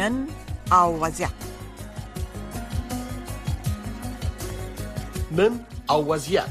نن او وضعیت. نن او وضعیت.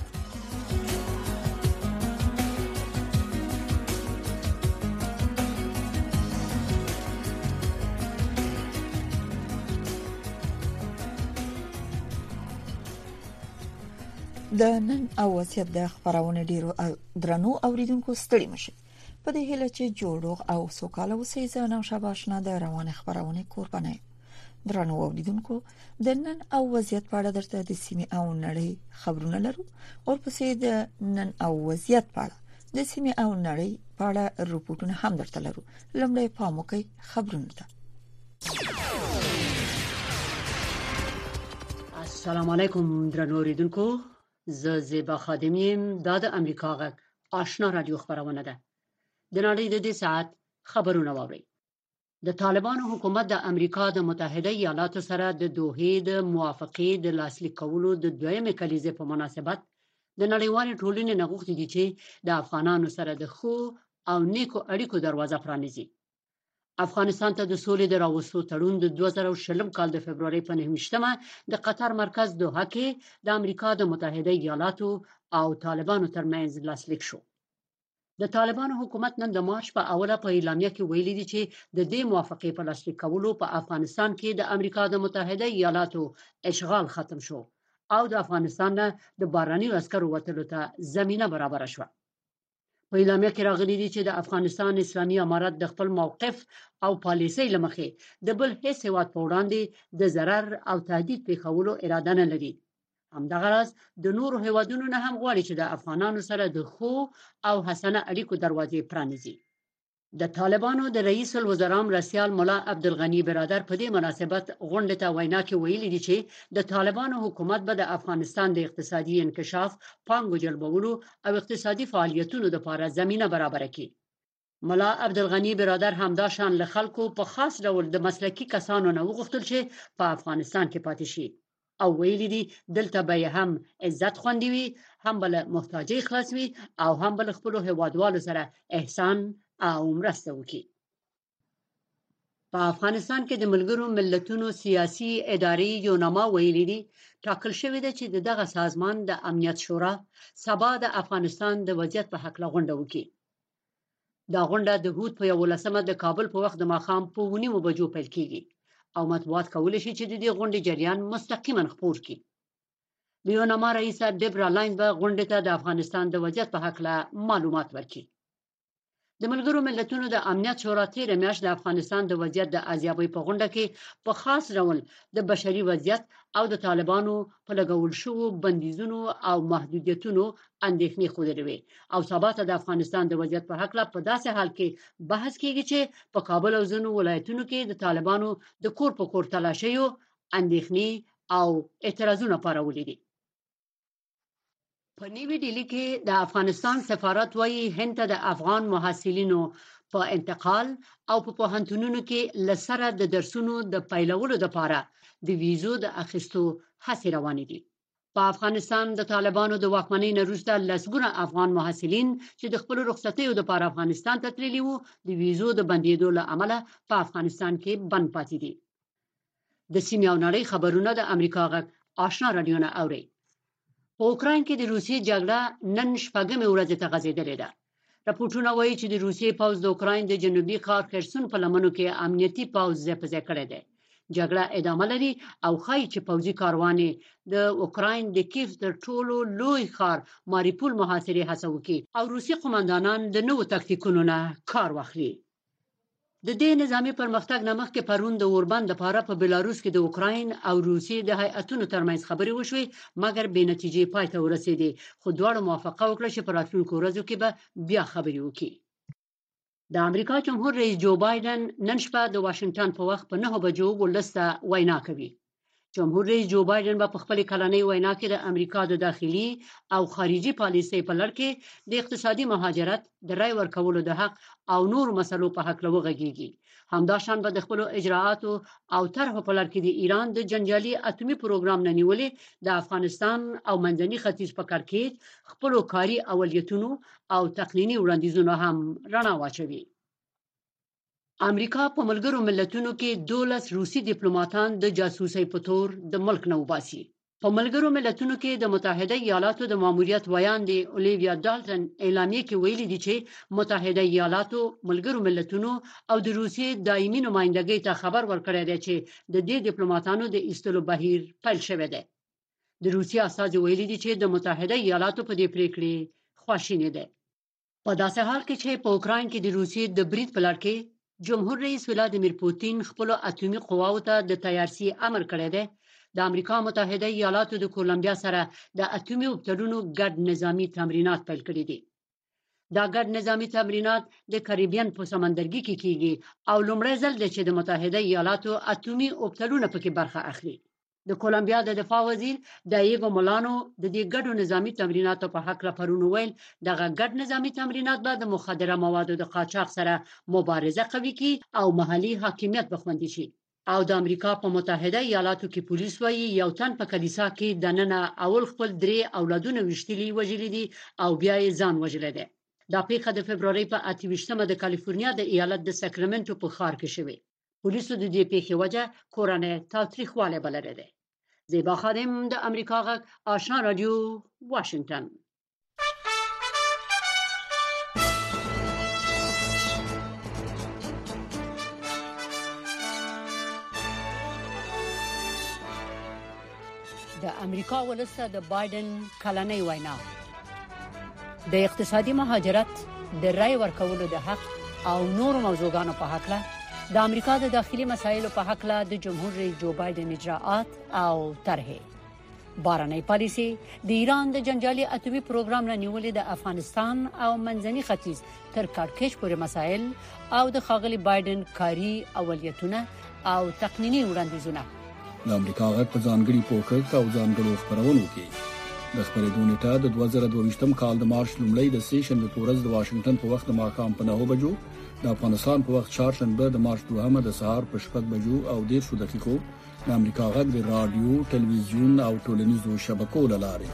د نن او وضعیت د خبرونه ډیرو درنو اوریدونکو ستړي مشه. په دې هیله چې جوړوغ او سوکاله اوسئ. زه نو شاباشنا د روانه خبرونه قربانه. درنو اوریدونکو د نن او وضعیت په اړه درته د سیمې او نړۍ خبرونه لرو. ورپسې د نن او وضعیت په اړه د سیمې او نړۍ په اړه رپورټونه هم درته لرو. لومړی پام وکړئ خبرونه ته. السلام علیکم درنو اوریدونکو. زه زیبا خادم یم. دا د امریکا غږ آشنا رادیو خبرونه ده. د نړۍ د دې ساعت خبرونه واورئ. د طالبانو حکومت د امریکا د متحده ایالاتو سره د دوحې د موافقې د لاسلیک کولو د دویمې کلیزې په مناسبت د نړیوالې ټولنې نه غوښتي دي چې د افغانانو سره د ښو او نیکو اړیکو دروازه پرانیزي. افغانستان ته د سولې د راوستو تړون د 2020 کال د فبرवरी په 9مه د قطر مرکز دوحه کې د امریکا د متحده ایالاتو او طالبانو ترمنځ لاسلیک شو. د طالبانو حکومت نن د مارچ په اوله په اعلامیه کې ویلي دي چې د دې موافقې په لاسلیک کولو په افغانستان کې د امریکا د متحده ایالاتو اشغال ختم شو او د افغانستان نه د باراني عسکرو وتلو ته زمينه برابر شوه. په اعلامیه کې راغلي دي چې د افغانستان اسلامي امارت د خپل موقف او پالیسۍ لمخې د بل هیڅ هیواد په وړاندې د ضرر او تهدید پیښولو اراده نه لري. همدغه راز د نورو هیوادونو نه هم غواړي چې د افغانانو سره د ښو او حسنه اړیکو دروازې پرانیزي. د طالبانو د رئیس الوزرا مرستیال مولا عبدالغنی برادر په دې مناسبت غونډه ته وینا کې ویلي دي چې د طالبانو حکومت به د افغانستان د اقتصادي انکشاف، پانګو جلبولو او اقتصادي فعالیتونو لپاره زمينه برابر کړي. مولا عبدالغنی برادر همدا شان له خلکو په خاص ډول د مسلکي کسانو نه وغوښتل چې په افغانستان کې پاتې شي او ویلي دي دلته به هم عزت خوندي وي، هم بل محتاجي خلاص وي او هم بل خپل هیوادوالو سره احسان او مرسته وکړي. په افغانستان کې د ملګرو ملتونو سیاسي ادارې یونما ویلي دي ټاکل شوی دی چې دغه سازمان د امنیت شورا سبا د افغانستان د وضعیت په حق غونډه وکړي. دا غونډه د هوت په 11مه د کابل په وخت د ماښام په 9 بجو پیل کیږي او مطبوعات کولی شي چې د دې غونډې جریان مستقیما خپور کړي. د یونما رئیس ډیبرا لاین به غونډې ته د افغانستان د وضعیت په حق معلومات ورکړي. د ملګرو ملتونو د امنیت شورا تیره میاشت د افغانستان د وضعیت د ارزیابۍ په غونډه کې په خاص ډول د بشري وضعیت او د طالبانو په لګول شوو بندیزونو او محدودیتونو اندېښنې خوده وي او سبا ته د افغانستان د وضعیت په حق په داسې حال کې بحث کیږي چې په کابل او ځینو ولایتونو کې د طالبانو د کور په کور تلاشیو اندېښنې او اعتراضونه پارولي دي. په نیوی ډیلی کې د افغانستان سفارت وايي هند ته د افغان محصلینو په انتقال او په پوهنتونونو کې لسره د درسونو د پیلولو لپاره د ویزو د اخیستو هڅې روانې دي. په افغانستان د طالبانو د واکمنۍ نه وروسته لسګونه افغان محصلین چې د خپل رخصتیو لپاره افغانستان ته تللي وو د ویزو د بندیدو له امله په افغانستان کې بند پاتې دي. د سیمې او نړۍ خبرونه د امریکا غږ آشنا رادیو نه اوري. په اوکراین کې د روسیې جګړه نن شپږمې ورځې ته غځېدلې ده. راپورټونه وایي چې د روسیې پوځ د اوکراین د جنوبي ښار خرسون په لمنو کې امنیتي پوځ ځای په ځای کړی دی. جګړه ادامه لري او ښایي چې پوځي کاروان د اوکراین د کیف تر ټولو لوی ښار ماریپول محاصرې هڅه وکړي او روسي قوماندانان د نوو تاکتیکونو نه کار واخلي. د دې نظامی پرمختګ نامخ کې پرون د اوربند لپاره په بلاروس کې د اوکراین او روسیې د هیئتونو ترمنځ خبرې وشوې مګر بې نتیجې پای ته ورسېدې خو دواړو موافقه وکړه چې په راتلونکو ورځو کې به بیا خبرې وکړي. د امریکا جمهور رئیس جو بایدن نن شپه د واشنگټن په وخت په 9 بجو ولسته وینا کوي. جمهور رئیس جو بایدن په خپل کلنۍ وینا کې د امریکا د داخلي او خارجي پالیسۍ په لړ کې د اقتصادي مهاجرت، د رای ورکولو د حق او نور مسلو په حق لوغږیږي. همداشان به د خپل اجراءاتو او طرحو په لړ کې د ایران د جنجالي اتومي پروګرام نه نیولې د افغانستان او منځني ختیځ په کړکېچ خپل کاري اولیتونو او تقنینی وړاندیزونو هم رڼا واچوي. امریکا په ملګرو ملتونو کې 12 روسي ډیپلوماټان د جاسوسۍ په تور د ملک نه وباسي. په ملګرو ملتونو کې د متحده ایالاتو د ماموریت ویاندې اولیویا ډالټن اعلامیه کې ویلي دي چې متحده ایالاتو ملګرو ملتونو او د روسیې دایمي نمائندګۍ ته خبر ورکړی دی چې د دې ډیپلوماټانو د ایستلو بهیر پیل شوی دی. د روسیې استازي ویلي دي چې د متحده ایالاتو په دې پریکړې خواشینی دي. په داسې حال کې چې په اوکراین کې د روسیې د برید په لړ کې جمهور رئیس ولادیمیر پوتین خپل اټومي قواو ته د تیارسي امر کړی دی، د امریکا متحده ایالاتو د کولمبیا سره د اټومي اوبتلونو ګډ نظامی تمرینات پیل کړي دي. دا ګډ نظامی تمرینات د کریبین په سمندرګي کې کیږي او لومړی ځل دی چې د متحده ایالاتو اټومي اوبتلونه پکې برخه اخلي. د کولمبیا د دفاع وزیر دایګو مولانو د دې ګډو نظامی تمریناتو په حق راپورونه ویل دغه ګډ نظامی تمرینات به د مخدره موادو د قاچاق سره مبارزه قوي کړي او محلي حاکمیت به خوندي شي. او د امریکا په متحده ایالاتو کې پولیس وايي یو تن په کلیسا کې د نننه اول خپل 3 اولادونه وشتلي وژلي دي او بیا یې ځان وژلی دی. دا پیښه د فبرवरी په 28مه د کالیفورنیا د ایالت د ساکرامنټو په ښار کې شوه. پولیسو د دې پیښې وجه کورنۍ تاوتریخوالی بللی دی. زیبا خادم د امریکا غږ آشنا رادیو واشنگتن. د امریکا ولسمشر د بایدن کلنۍ وینا د اقتصادي مهاجرت د رای ورکولو د حق او نورو موضوعاتو په حق له د امریکا د داخلي مسایلو په حق له د جمهور رئیس جو بایدن اجراءات او طرحې بارنۍ پالیسي د ایران د جنجالي اټومي پروګرام نه نیولې د افغانستان او منځني ختیځ تر کړکېچ پورې مسایل او د ښاغلي بایدن کاري اولیتونه او تقنینی وړاندیزونه د امریکا غږ په ځانګړي پوکټ او ځانګړو خبرونو کې د خبرېدو نیټه د 2022م کال د مارچ لومړۍ د سیشن په ورځ د واشنگټن په وخت د ماښام په 9 بجو د افغانستان په وخت چهارشنبه د مارچ 2 د سهار په 6 بجو او 10 دقیقو د امریکا غږ د رادیو، ټلویزیون او ټولنیزو شبکو لارې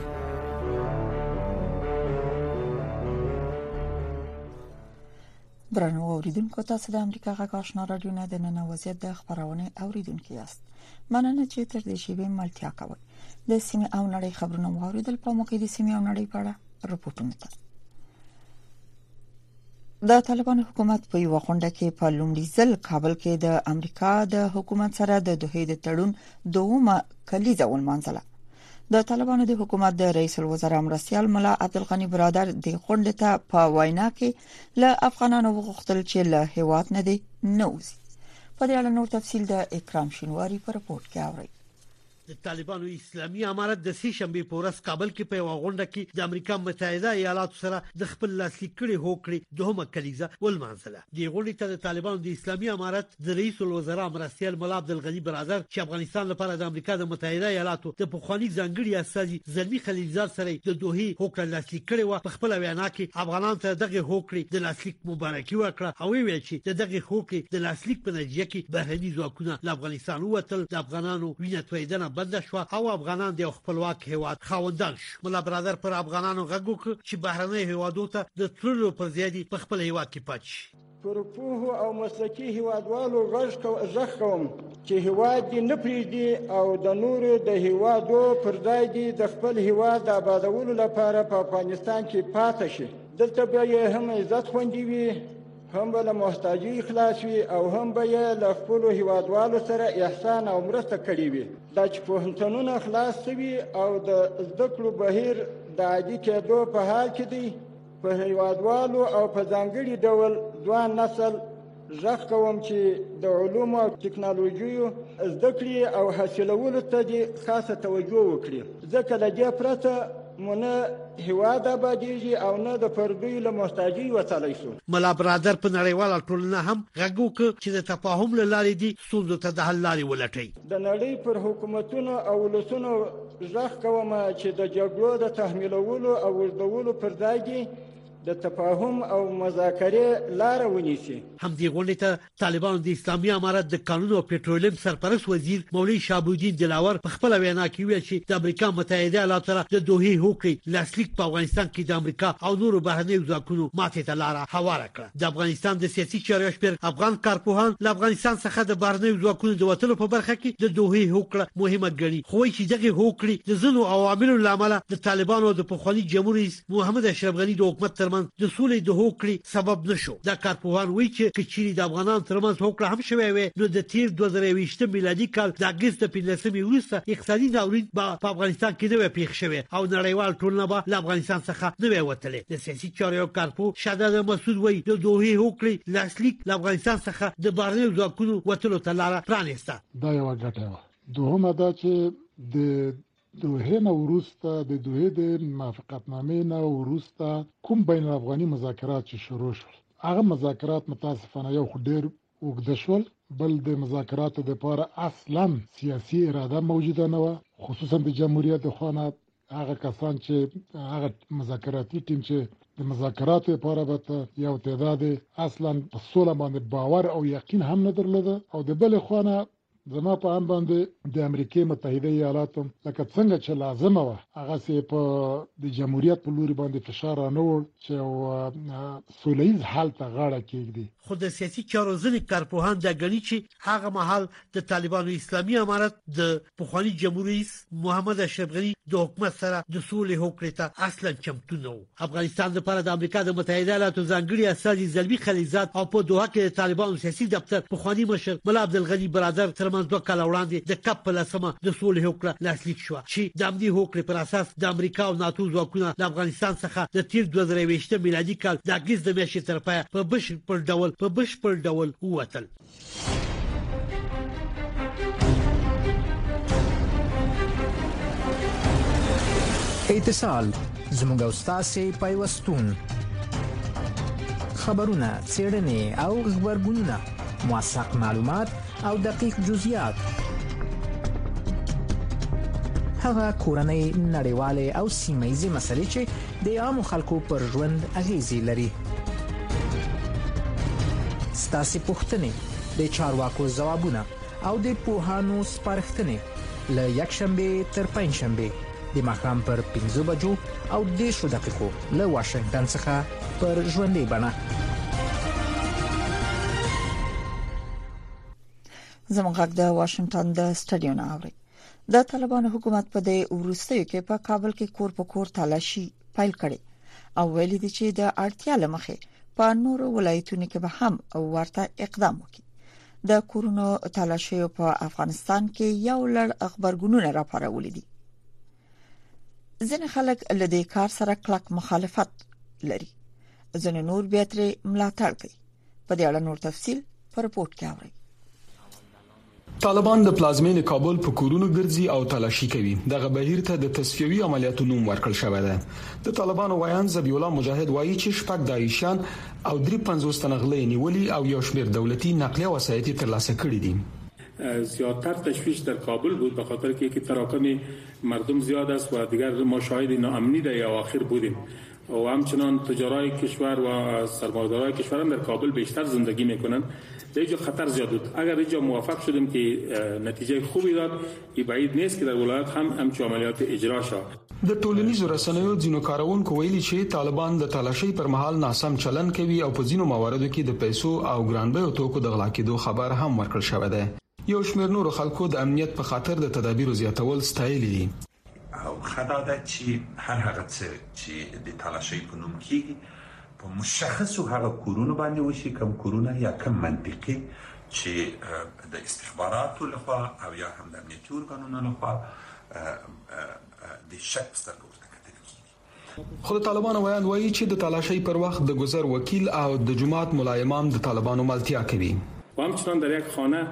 درنو اوریدونکو تاسو د امریکا غږ آشنا رادیو نه د نن وضعیت د خبرونه اوریدونکو یاست. مننه چې تر دې شی به ملتیا کوي. د سیمه او نړۍ خبرونه واوریدل په موقع د سیمه او نړۍ په اړه رپورټونه ده. د طالبانو حکومت په یو غونډه کې په لومړي ځل کابل کې د امریکا د حکومت سره د دوحې د تړون دومره کلیزه ولمانځله. د طالبانو د حکومت د رئیس الوزرا مرستیال ملا عبدالغنی برادر د غونډې ته په وینا کې له افغانانو وغوښتل چې له هیواد نه دي نوځي. په دې اړه نور تفصیل د اکرام شینواری په رپورت کې اوري. د طالبانو اسلامي امارت د سې شنبه په ورځ کابل کې په غونډه کې د امریکا متحده ایالاتو سره د خپل لاسلیک کړي هوکړې دومره کلیزه ولمانځله. د غونډې ته د طالبانو د اسلامي امارت د رئیس الوزرا مرستیال ملا عبدالغنی برادر چې افغانستان لپاره د امریکا د متحده ایالاتو د پخوانی ځانګړي استازي زلمی خلیلزاد سره د دوحې هوکړه لاسلیک کړي و. په خپل وینا کې افغانان ته دغه هوکړې د لاسلیک مبارکي ورکړه او ویل چې دغه هوکړې د لاسلیک په نتیجه کې بهرني ځواکونه له افغانستان ووتل، د افغانانو وینه تویدنه بند شو او افغانان د خپلواک هیواد خاوندان شو. ملا برادر پر افغانانو غږ وکړ چې بهرنۍ هیوادو ته د تللو پر ځای په خپل هیواد کې پاتې شي. پر پوهو او مسلکي هیوادوالو غږ کوم چې هیواد دې نه پریږدي او د نورو د هیوادو پر ځای دې د خپل هیواد د آبادولو لپاره په افغانستان کې پاتې شي. دلته به یې هم عزت خوندي وي، هم به له محتاجۍ خلاص وي او هم به یې له خپلو هیوادوالو سره احسان او مرسته کړې وي. دا چې پوهنتونونه خلاص شوي او د زده کړو بهیر د عادي کېدو په حال کې دی، په هیوادوالو او په ځانګړي ډول ځوان نسل غږ کوم چې د علومو او ټکنالوژیو زده کړې او حاصلولو ته دې خاصه توجه وکړي، ځکه له دې پرته مونه هیواد آبادیږي او نه د پردوی له محتاجۍ وتلی شو. ملا برادر په نړیواله ټولنه هم غږ وکړ چې د تفاهم له لارې دي ستونزو ته د حل لارې ولټوي. د نړۍ پر حکومتونو او ولسونو غږ کوم چې د جګړو د تحمیلولو او اوږدولو پر ځای دي د تفاهم او مذاکرې لار ونیسي. همدې غونډې ته طالبانو د اسلامي امارت د قانون او پېټرولیم سرپرست وزیر مولوي شهابالدین دلاور په خپل وینا کې ویل چې د امریکا متحده ایالاتو سره د دوحې هوکړې لاسلیک په افغانستان کې د امریکا او نورو بهرنیو ځواکونو ماتې ته لار هواره کړه. د افغانستان د سیاسي چارو شپږ افغان کارپوهان له افغانستان څخه د بهرنیو ځواکونو د وټلو په برخه کې د دوحې هوکړه مهمه ګڼي، خو چې دغه هوکړې د ځینو عواملو لامل د طالبانو د پخوانی جمهوریت محمد اشرف غنی د حکومت ترمن د سولې د هوکړې سبب نشو. د کارپوهان وایي چې کچېری د افغانانو ترمن هوکړه هم شوی وي نو د تیر 2020 میلادي کال د اگست 15 وروسته اقتصادي ناورین په افغانستان کې نوې پیښ شوی او نړیوال ټولنه به له افغانستان څخه نوې وتلې. د سیاسي چارو کارپو شاداد مسعود وایي د دوحې هوکړې لاسلیک له افغانستان څخه د بهرنیو ځواکونو وتلو ته لار پرانیسته. دا یو ګټه و. دوهمه دا چې د دوحې نه وروسته د دوحې د موافقتنامې نه وروسته کوم بین الافغاني مذاکرات چې شروع شول هغه مذاکرات متاسفانه یو ډېر اوږده شول، بل د مذاکراتو لپاره اصلا سیاسي اراده موجوده نه و، خصوصا د جمهوریت خانه هغه کسان چې هغه مذاکراتي ټیم چې د مذاکراتو لپاره به یو تعداد اصلا په سوله باندې باور او یقین هم نه درلوده، او د بل خانه زما په هم باندې د امریکای متحده ایالاتو لکه څنګه چې لازمه و هغه سي په د جمهوریت په لوري باندې فشار رانوړ چې سولهیز حل ته غاړه کېږدي. خو د سیاسي چارو ځینې کارپوهان د غنی چې هغه مهال د طالبانو اسلامي امارت د پخوانی جمهوریت محمد اشرف غنی د حکومت سره د سولې هوکړې ته اصلا چمتو نه و. افغانستان لپاره د امریکا د متحده ایالاتو ځانګړي استازي زلمی خلیزات او په دوحه کې د طالبانو سیاسي دفتر پخوانی مشر ملا عبدالغنی برادر ترمن 2 کال وړاندې د کپ په لسمه د سولې هوکړه لاسلیک شو چې د امنیتي هوکړې پر اساس د امریکا او ناتو ځواکونه د افغانستان څخه د تیر 2020 میلادي کال د اگست د میاشتې تر پایه په بشپړ ډول ووتل. اتصال زموږ استاد پیوستون خبرونه څېړنې او خبرګونونه موثق معلومات او دقیق جزئیات هغه کورنۍ نړیواله او سیمه‌یزه مسلې چې د عامو خلکو پر ژوند اغیزې لري. ستاسو پوښتنې د چارواکو ځوابونه او د پوهانو سپارښتنې له یکشنبه تر پنځشنبه د ماښام پر 15 بجو او 10 دقیقو له واشنگټن څخه پر ژوندۍ بڼه. زموږ غږ د واشنگټن د سټډیو نه اوري. د طالبانو حکومت په دې وروستیو کې په کابل کې کور په کور تلاشي پیل کړي او ویلي دي چې د اړتیا لمخې په نورو ولایتونو کې به هم ورته اقدام وکړي. د کورونو تلاشي په افغانستان کې یو لړ خبرګونونه راپارولي دي. ځینې خلک له دې کار سره کلک مخالفت لري، ځینې نور بیا ترې ملاتړ کوي. په دې اړه نور تفصیل په رپورت کې اورئ. طالبان د پلازمین کابل په کورونو ګرځي او تلاشي کوي. دغه بهیر ته د تصفیوي عملیاتو نوم ورکړل شوی دی. د طالبانو وایان ذبیح الله مجاهد وایي چې شپږ داعشیان او 53 تنغلې نیولي او یو شمېر دولتي نقلیه وسایط ترلاسه کړي دي. زیادتر تشویش در کابل بود به خاطر که تراکم مردم زیاد است و دیگر ما شاهد ناامنی در اواخر بودیم و همچنان تجارای کشور و سرمایه‌دارای کشور هم در کابل بیشتر زندگی میکنند. در اینجا خطر زیاد بود. اگر اینجا موفق شدیم که نتیجه خوبی داد، این بعید نیست که در ولایت هم همچون عملیات اجرا شود. د ټولنیزو رسنیو ځینو کارونکو ویلي چې طالبان د تلاشي پر مهال ناسم چلن کوي او په ځینو مواردو کې د پیسو او ګرانبیو توکو د غلا کېدو خبر هم ورکړل شوی دی. یو شمېر نور خلکو د امنیت په خاطر د تدابیر زیاتول ستایلي دي. او خدای چې هر هغه چې د تلاشي په نوم کې په مشخصو هغه کورونو باندې وشي، کوم کورونه یا کوم منطقي چې د استخباراتو لخوا او یا هم د امنیتي ارګانونو لخوا د شک سترګو ورته کتل کیږي. خو د طالبانو وایي وایي چې د تلاشي پر وخت د گذر وکیل او د جماعت ملا امام د طالبانو ملتیا کوي. و همچنان در یک خانه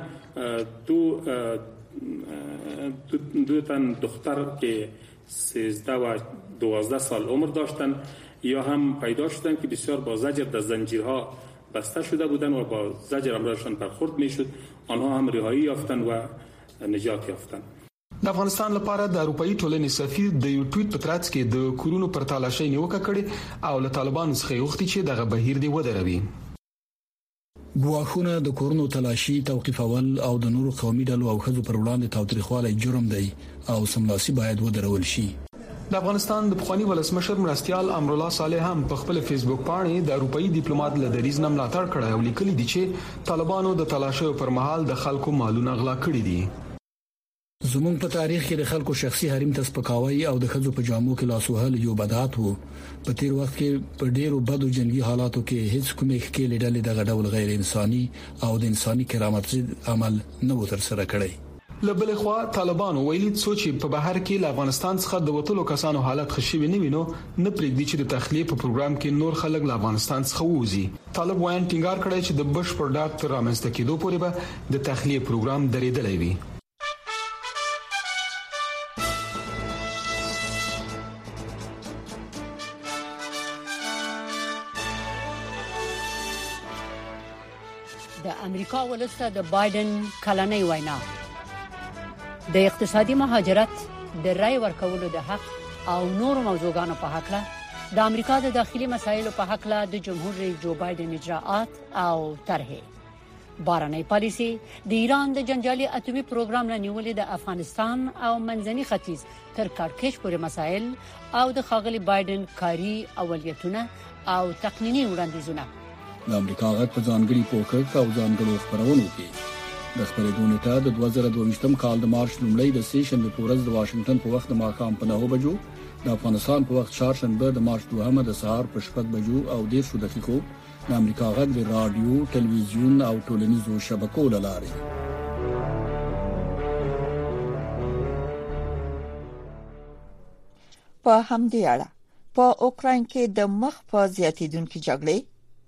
دو تن دختر که 13 و 12 سال عمر داشتند یا هم پیدا شدند که بسیار با زجر در زنجیرها بسته شده بودند و با زجر امرشان برخورد میشد. آنها هم رهایی یافتند و نجات یافتند. د افغانستان لپاره د اروپאי ټولنې سفیر د یو ټویټ په ترڅ کې د کورونو پر تالاشۍ نیوکه کړې او له طالبانو څخه غوښتي چې دغه بهیر دی ودروي. ګواښونه د کورونو تلاشي توقيفول او د نورو قومي ډلو او خزو پر وړاندې تاوتریخوالی جرم دی او سملاسي باید ودرول شي. د افغانستان د پخوانی ولسمشر مرستيال امرالله صالح هم په خپل فیسبوک باندې د اروپאי ډیپلوماټ له دریځ نه ملاتړ کړی او لیکلي دي چې طالبانو د تلاشیو پر مهال د خلکو مالونه غلا کړي دي. زموږ په تاریخ کې د خلکو شخصي حریم ته سپکاوی او د خزو په جامو کې لاسوهل یو بدعت وو. په تیر وخت کې په ډیرو بدو جنگي حالاتو کې هیڅ کومې ښکېلې ډلې دغه ډول غیر انساني او د انساني کرامت ضد عمل نه و تر سره کړی. لبل خو طالبانو ویلي چې په بهر کې له افغانستان څخه د وټولو کسانو حالت خشوي نه وینو نه پرېږدي چې د تخلیه په پروګرام کې نور خلک له افغانستان څخه ووزي. طالب وایي ټینګار کړی چې د بشپړ ډاک تر رامنځته کېدو پورې به د تخلیه پروګرام درېدلی وي. د امریکا ولسته د بایدن کلنۍ وینا د اقتصادي مهاجرت د رای ورکولو د حق او نور موضوعاتو په حق له د امریکا د داخلي مسایلو په حق له د جمهور رئیس جو بایدن اجراءات او طرحه بارنۍ پالیسي د ایران د جنجالي اټومي پروګرام نه نیولې د افغانستان او منځني ختیځ تر کارکش پورې مسایل او د خاغلی بایدن کاری اولیتونه او تقنینی وړاندیزونه د امریکا غږ په ځانګړي پوښښ او ځانګړو خبرونو کې د خبرېدو نیټه د 2022م کال د مارچ لومړۍ د سیشن په ورځ د واشنگټن په وخت د ماښام په 9 بجو د افغانستان په وخت چهارشنبه د مارچ 2 د سهار په 7 بجو او 10 دقیقو د امریکا غږ د رادیو، ټلویزیون او ټولنیزو شبکو لارې په همدې اړه په اوکراین کې د مخ په زیاتیدونکو جګړې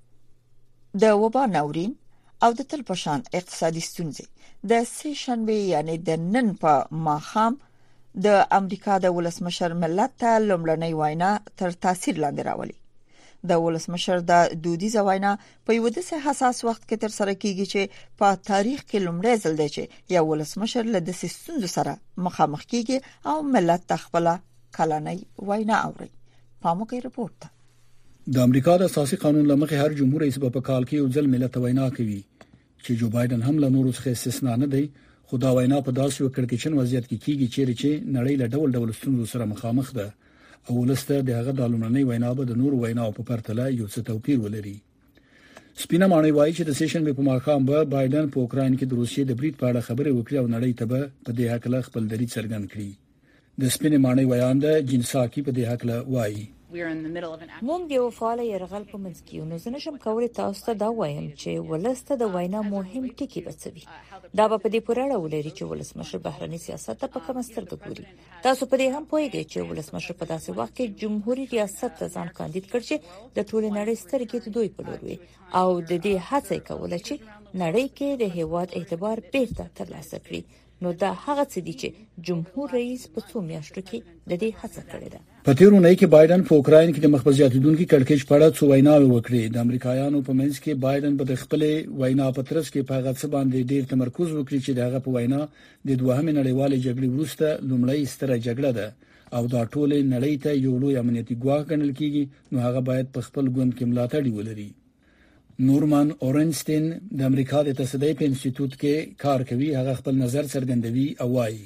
د وبا ناورین او د تل پشان اقتصادي ستونزې د سه شنبه یعنی د نن په ماښام د امریکا د ولسمشر ملت ته لومړنۍ وینا تر تاثیر لاندې راولي. د ولسمشر د دودیزه وینا په یو داسې حساس وخت کې تر سره کیږي چې په تاریخ کې لومړی ځل دی چې یو ولسمشر له داسې ستونزو سره مخامخ کیږي او ملت ته خپل کلنۍ وینا اوري. پاموکې رپورت د امریکا د اساسي قانون لمخې هر جمهور رئیس په کال کې یو ځل ملت وینا کوي چې جو بایدن هم له نورو څخه استثنا نه دی. خو دا وینا په داسې یو کړکېچن وضعیت کې کیږي چې نړۍ له ډول ډول ستونزو سره مخامخ ده او ولسته د هغه د لومړنۍ وینا به د نورو ویناو په پرتله یو څه توپیر ولري. سپینه معنی وایي چې د سیشن په ماښام به بایدن په اوکراین کې د روسیې د بریټ په اړه خبرې وکړي او نړۍ ته به په دې حق له خپل دریځ څرګند کړي. د سپینه معنی ویان د جنساکی په دې حق له وایي موږ د یو فعال يرغل په منځ کې یو نو زه نشم کولای تاسو ته دا وایم چې ولسته د وینا مهم ټکی بچوي. دا په دې پورې اړه ولري چې ولسمشر بهرني سیاست ته په کوم سترګه ګوري. تاسو په دې هم پوهیږئ چې ولسمشر په داسې وخت کې جمهوریت ریاست ته ځان کاندید کړ چې د ټول نړۍ سترګې د دوی په لور وي او د دې هڅه کوله چې نړۍ کې د هیواد اعتبار بیرته ترلاسه کړي. نو دا هغه څه دي چې جمهور رئیس په څو میاشتو کې د دې هڅه کړې ده. په تیرونی کې بایدن په اوکراین کې د مخبزیاتیدونکو کړکېچ په اړه څو ویناوې وکړې. د امریکایانو په منځ کې بایدن په خپل وینا په ترڅ کې په هغه څه باندې ډیر تمرکز وکړي چې دغه په وینا د دوهمې نړیوالې جګړې وروسته لومړی ستره جګړه ده او دا ټول نړۍ ته یو لوی امنیتي ګواښ ګڼل کیږي. نو هغه باید په خپل ګوند کې ملاتړ ولري. نورمن اورنسټین د امریکا د تصدیق په انسټیټیوټ کې کار کوي. هغه خپل نظر څرګندوي او وایي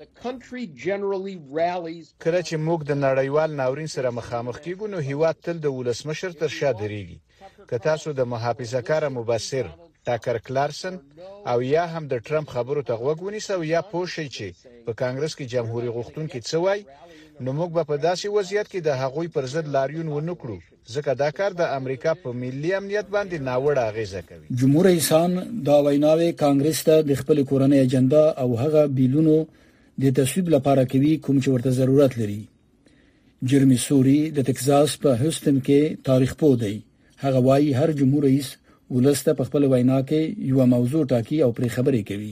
کله چې موږ د نړیوال ناورین سره مخامخ کیږو نو هیواد تل د ولسمشر تر شا درېږي. که تاسو د محافظه‌کار مبصر ټاکر کلارسن او یا هم د ټرمپ خبرو ته غوږ ونیسو یا پوه شئ چې په کانګرس کې جمهوریت غوښتونکي څه وایي نو موږ به په داسې وضعیت کې د هغوی پر ضد لاریون ونکړو ځکه دا کار د امریکا په ملي امنیت باندې ناوړه اغیزه کوي. جمهور رئیسان دا ویناوې کانګرس ته د خپل کورنۍ اجنډا او هغه بیلونو د تصویب لپاره کوي کوم چې ورته ضرورت لري. جرمی سوري د ټکساس په هوستن کې تاریخ پوه دی. هغه وایي هر جمهور رئیس ولسته په خپل وینا کې یو موضوع ټاکي او پرې خبرې کوي.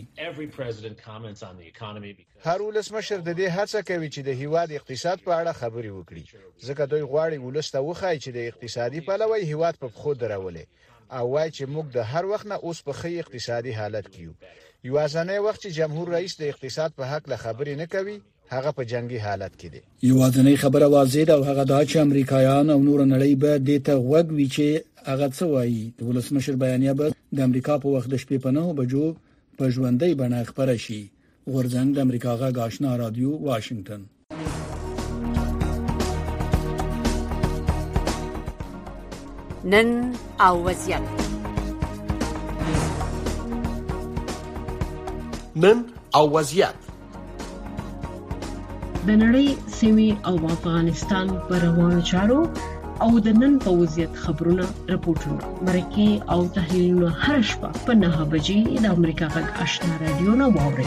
هر ولسمشر د دې هڅه کوي چې د هیواد اقتصاد په اړه خبرې وکړي ځکه دوی غواړي ولسته وخایي چې د اقتصادي پلوی هیواد په خود درولې او وایي چې موږ د هر وخت نه اوس په ښه اقتصادي حالت کې یو. یوازنی وخت چې جمهور رئیس د اقتصاد په حق له خبرې نه کوي هغه په جنگي حالت کې دی. یوازنی خبره واضح ده او هغه دا چې امریکایان او نور نړۍ به د ته غوږ وي چې هغه څه وایي. د ولسمشر بیانیه به د امریکا په وخت د شپې په 9 بجو په ژوندۍ بڼه خبره شي. غورځنګ د امریکا غږ آشنا رادیو واشنگټن. نن او وضعیت. نن او وضعیت. د نړۍ سیمې او افغانستان پر روانو چارو او د نن په وضعیت خبرونه راپورټونه مرکه او تحلیلونه هر شپه په 9 بجې د امریکا غږ آشنا رادیو نه واورئ.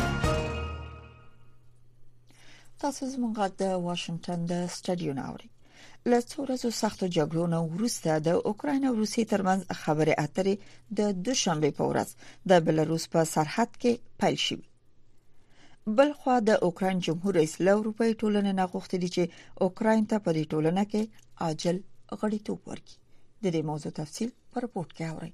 تاسو زموږ د واشنگټن د سټډیو ناوړي. له څو ورځې سختو جګړو نه وروسته د اوکراین او روسیې ترمنځ خبرې اترې د دوشنبه په ورځ د بلاروس په سرحد کې پیل شوې. بلخوا د اوکراین جمهور رئیس له اروپאי ټولنې نه غوښتي چې اوکراین ته په دې ټولنه کې عاجل غړیتوب ورکړي. د دې موضوع تفصیل په رپورت کې اورئ.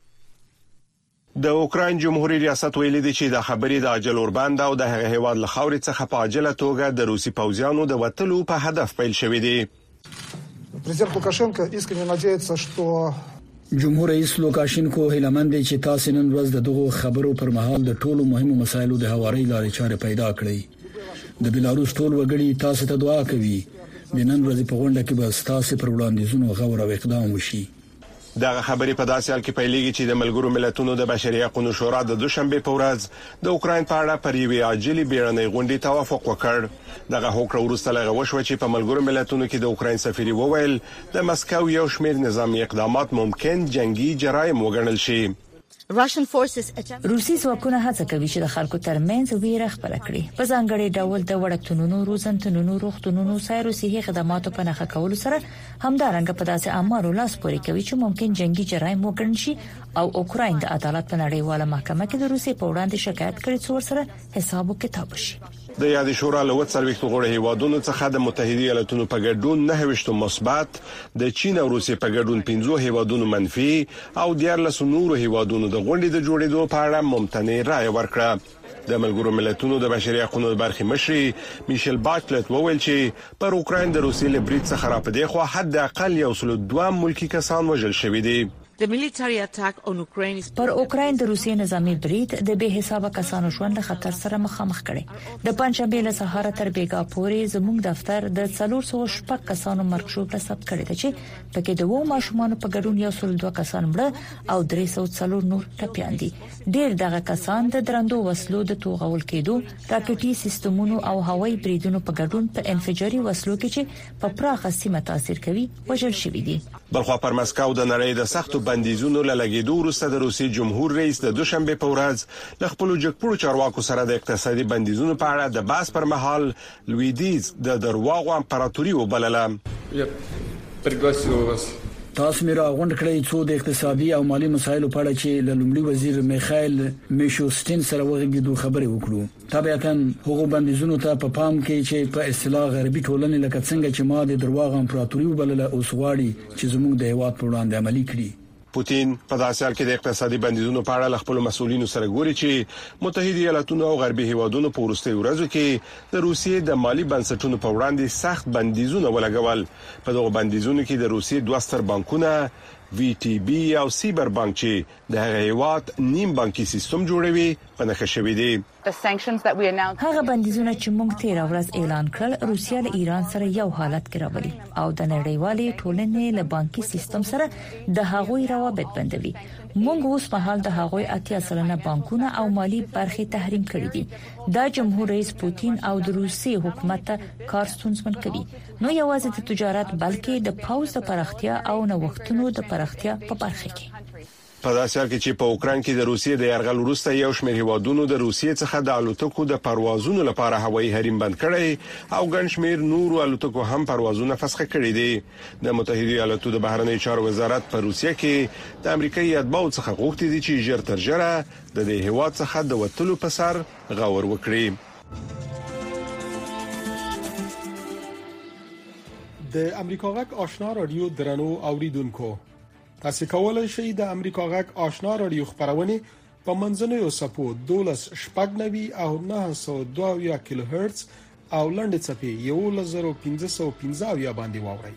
د اوکراین جمهوریت ریاست ویلي دی چې د خبرې د عاجل اوربند او د هغه هیواد له خاورې څخه په عاجله توګه د روسي پوځیانو د وټلو په هدف پیل شوې دي. Президент Лукашенко искренне надеется, что جمهور رئیس لوکاشینکو هیلمند دی چې تاسو نن ورځ د دغه خبرو پر مهال د ټولو مهمو مسایلو د هواري لارې چارې پیدا کړې. د بلاروس ټول وګړي تاسو ته دعا کوي. د نن ورځې په غونډه کې به تاسو پر وړاندیزونو غور او اقدام وشي. دغه خبرې په داسې حال کې پیلېږي چې د ملګرو ملتونو د بشري حقوقو شورا د دوشنبه په ورځ د اوکراین په اړه پر یوې عاجلې بیړنۍ غونډې توافق وکړ. دغه هوکړه وروسته لغوه وشو چې په ملګرو ملتونو کې د اوکراین سفیر وویل د مسکو یو شمېر نظامی اقدامات ممکن جنگي جرایم وګڼل شي. روسي ځواکونه هڅه کوي چې د خلکو ترمنځ ویره خپره کړي. په ځانګړي ډول د وړکتونونو، روزنتونونو، روغتونونو، سایرو صحي خدماتو په نښه کولو سره همدارنګه په داسې اعمالو لاس پورې کوي چې ممکن جنگي جرایم وګڼل شي او اوکراین د عدالت په نړیواله محکمه کې د روسي په وړاندې شکایت کړي څو سره حساب او کتاب شي. د یاد شورا له 40 غړو هیوادونو څخه د متحده ایالاتونو په ګډون 9 مثبت، د چین او روسیې په ګډون 15 هیوادونو منفي او 14 نورو هیوادونو د غونډې د جوړېدو په اړه ممتنع رائے ورکړه. د ملګرو ملتونو د بشري حقوقو برخې مشري میشل باچلت وویل چې پر اوکراین د روسیې له برید څخه راپدې خو حد اقل یو سل 2 ملکی کسان وژل شوي دي. پر اوکراین د روسیې نظامی برید د به حسابه کسانو ژوند خطر سره مخامخ کړي. د پنځشنبه له سهار تر بیګا پورې زموږ دفتر د 400 کسانو مرګ شو ثبت کړي چې پکې د وو ماشومان په ګډون یو سل 2 کسان مړه او 340 نور ټپيان دي. ډېر دغه کسان د درندو وسلو د توغول کېدو، راکټي سیستمونو او هوایي بریدونو په ګډون په انفجاري وسلو کې چې په پراخه سیمه تاثیر کوي وژل شوي دي. بلخوا پر مسکو د نړۍ د سختو بندیزونو لګیدو وروسته د روسي جمهور رئیس د دوشنبه په ورځ د خپل جګپړو چارواکو سره د اقتصادي بندیزونو په اړه د بحث پر مهال لویدیز د درواغو امپراتوري وبلله. تاسو میرا غونډ کړی څو د اقتصادي او مالی مسایلو په اړه چې له لومړي وزیر میخائیل میشوستین سره وغږیدو خبرې وکړو. تابعتاً هغه بندیزونو ته په پام کې چې په اصطلاح غربي ټولنې لکه څنګه چې ما د درواغ امپراتوري وبلله او سواړي چې زموږ د هیواد په وړاندې عملي کړي. پوتین په داسې حال کې د اقتصادي بندیزونو په اړه خپل مسؤلینو سره ګوري چې متحده ایالاتونو او غربي هیوادونو په وروستي ورځو کې د روسیې د مالی بنسټونو په وړاندې سخت بندیزونه ولګول. په دغه بندیزونو کې د روسیې دوه ستر بانکونه وی ټي بي او سیبر بانک چې د هغه هیواد نیم بانکي سیستم جوړوي په نښه شوې دي. هغه بندیزونه چې موږ تیر ورځ اعلان کړل روسیا له ایران سره یو حالت کې راولي او د نړیوالې ټولنې له بانکي سیستم سره د هغوی روابط بندوي. موږ اوس په حال د هغوی 80% بانکونه او مالی برخې تحریم کړې دي. دا جمهور رئیس پوتین او د روسي حکومت کار ستونزمن کوي. نو یوازې د تجارت بلکې د پوځ د پراختیا او نوښتونو د پراختیا په برخه کې. په داسې حال کې چې په اوکراین کې د روسیې د یرغل وروسته یو شمېر هیوادونو د روسیې څخه د الوتکو د پروازونو لپاره هوایي حریم بند کړی او ګڼ شمېر نورو الوتکو هم پروازونه فسخ کړي دي. د متحده ایالاتو د بهرنی چارو وزارت په روسیې کې د امریکایي اتباعو څخه غوښتي دي چې ژر تر ژره د دې هیواد څخه د وټلو په سر غور وکړي. د امریکا غږ آشنا رادیو درنو اوریدونکو، تاسو کولای شئ د امریکا غږ آشنا رادیو خبرونه په منځنوي سپو 12.90 او 902 کیلو هرتز او لنډ چپی 11515 باندې واوري.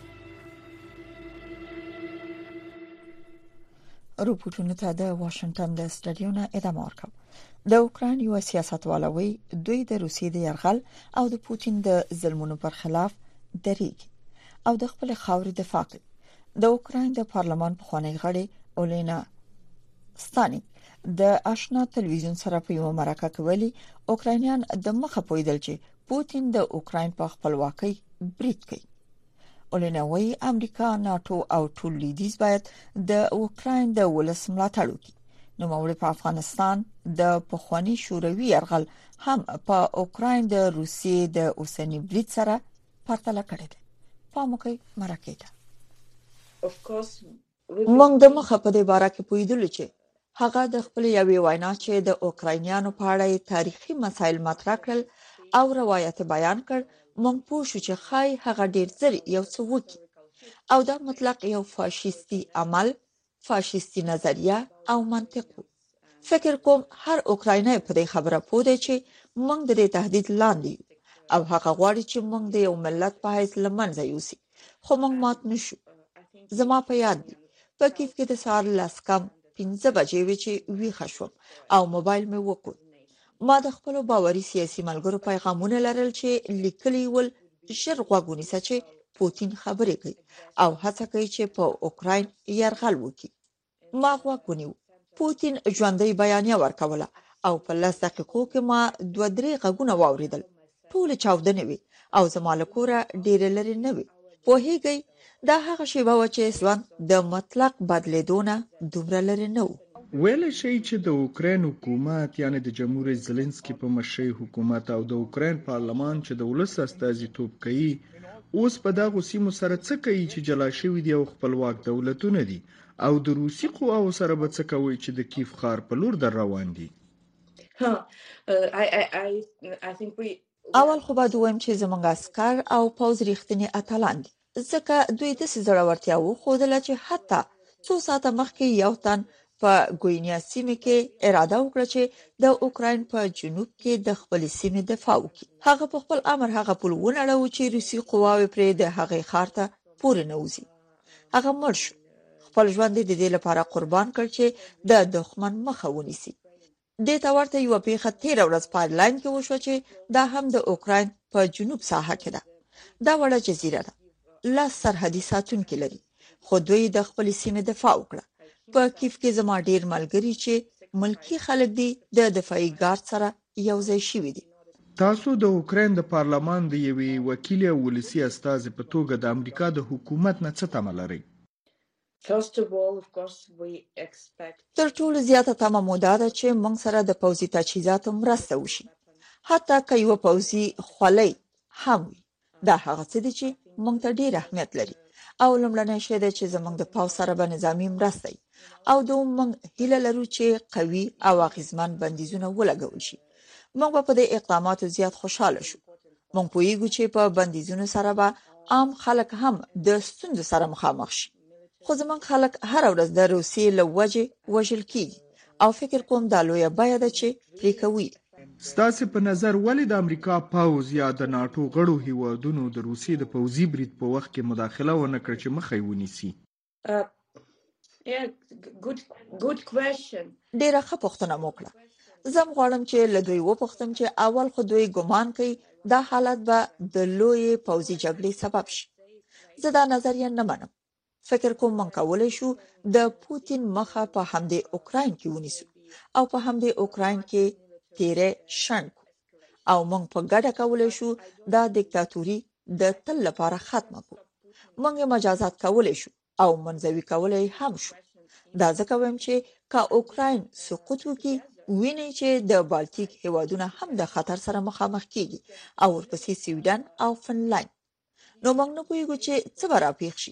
رپورټونو ته د واشنگټن د سټډیو نه ادامه ورکوم. د اوکراین یو سیاستوالوي دوی د روسیې د يرغل او د پوتین د ظلمونو پر خلاف دریږي او د خپل خاورې دفاع کوي. د اوکراین د پارلمان پخوانی غړي اولینا ستانی د آشنا تلویزیون سره په یو مرکه کې ویلي اوکراینیان د مخه پویدل چې پوتین د اوکراین په خپلواکۍ برید کوي. اولینا وايي امریکا، ناتو او ټول لیدیز باید د اوکراین د ولس ملاتړ وکړي. نو موږ په افغانستان د پخوانی شوروي يرغل هم په اوکراین د روسیې د اوسنی برید سره پرتله کړی دی. پاموکي مرکه موږ د مخه په دې باره کې پویدل چې هغه د خپل یوې وینا چې د اوکراینیانو په اړه تاریخي مسایل مطرح کړل او روایت بیان کړ، موږ پوه شو چې خای هغه ډیر زر یو څه وکړي او دا مطلق یو فاشیستی عمل، فاشیستی نظریه او منطق. فکر کوم هر اوکراینای په دې خبره پوه دی چې موږ د دې تهدید لاندې او هغه غواړي چې موږ د یو ملت په حیث لمنځه یوسي، خو موږ مات نشو. زما په یاد دی په کیف کې د سهار 15 بجې وی چې ویښه شوم او موبایل مې وکړ. ما د خپل باوري سیاسي ملګرو پیغامونه لرل چې لیکلي ول ژر غوږونی چې پوتین خبرې کوي او هڅه کوي چې په اوکراین يرغل وکړي. ما غوږونی پوتین ژوندۍ بیانیه ورکوله او په 10 دقیقو کې ما 2-3 غږونه واوریدل. ټول چاودنه وي او زما له کوره ډیر لري نه وي. په هیګي دا هغه شیبه و چې ځوان د مطلق بدلیدونه دومره لري نه و. ویل شي چې د اوکراین حکومت یعنی د جمهور زلنسکي په مشرۍ حکومت او د اوکراین پارلمان چې د ولس استازیتوب کوي اوس په دغه سیمو سره څه کوي چې جلا شوی دی او خپلواک دولتونه دي او د روسي قواو سره به څه کوي چې د کیف ښار په لور در روان دي. اول خو به دویم چې زمونږ عسكر او پوز ریښتینی اتلان دي، ځکه دوی د زړورتیا وښودله چې حتی 2 ساعته مخکې یو تن په ګوینیا سیمه کې اراده وکړه چې د اوکراین په جنوب کې د خپل سیمې دفاع وکړي. هغه په خپل امر هغه پل ونړاو چې روسي قواوې پرې د هغې ښار ته پورې نوځي. هغه مړ شو. خپل ژوند د دې لپاره قربان کړ چې د دښمن مخه ونیسي. د تا ورته یو پیښه 13 ورځ په لاین کې وشو چې دا هم د اوکراین په جنوب ساحه کې ده. دا وړه جزیره ده. لا سرحدي ساتونکي لري. خو دوی د خپل سیمې دفاع وکړه. په کیف کې زما ډیر ملګری چې ملکی خلک دي د دفاعي ګارد سره یو ځای شوي دي. تاسو د اوکراین د پارلمان د یوې وکیل او ولسی استازي په توګه د امریکا د حکومت نه څه تمه لرئ؟ تر ټولو زیاته تمه مو دا ده چې موږ سره د پوځي تجهیزاتو مرسته وشي. حتی که یو پوځي خولۍ هم وي. دا هغه څه دي چې موږ ته ډیر اهمیت لري او لومړنی شی دی چې زموږ د پوځ سره به نظامی مرسته او د موږ هیله لرو چې قوي او اغیزمن بندیزونه ولګول شي. موږ په دې اقداماتو زیات خوشاله شو. موږ پوهیږو چې په بندیزونو سره به عام خلک هم د ستونزو سره مخامخ شي. خو زموږ خلک هر ورځ د روسیې له وجې وژل کیږي او فکر کوم دا لویه بیه ده چې پرې کوي. ستاسو په نظر ولې د امریکا پوځ یا د ناتو غړو هیوادونو د روسیې د پوځي برید په وخت کې مداخله ونه کړ چې مخه یې ونیسي؟ ډیره ښه پوښتنه مو کړه. زم غواړم چې له دوی وپوښتم چې اول خو دوی ګمان کوي دا حالت به د لوی پوځي جګړې سبب شي. زه دا نظریه نه منم. فکر کوم من کولای شو د پوتین مخه په همدې اوکراین کې ونیسو او په همدې اوکراین کې تیرې شنډ او موږ په ګډه کولای شو دا دیکتاتوري د تل لپاره ختمه کړو. موږ مجازات کولای شو او منځوي کولای هم شو. دا ځکه وایم چې کا اوکراین سقوط وکړي ویني چې د بالټیک هیوادونه هم د خطر سره مخامخ کیږي او ورپسې سویډن او فنلند. نو موږ نه پوهیږو چې څه به راپېښ شي.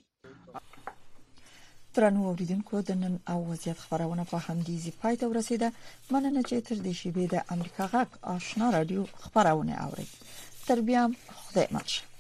ترنو اوریدونکو د نن او وضعیت خبرونه په همدې پای ته ورسیده. مننه چې تر دې شیبې د امریکا غږ آشنا رادیو خبرونه اورئ. تر بیا خدای ماشه.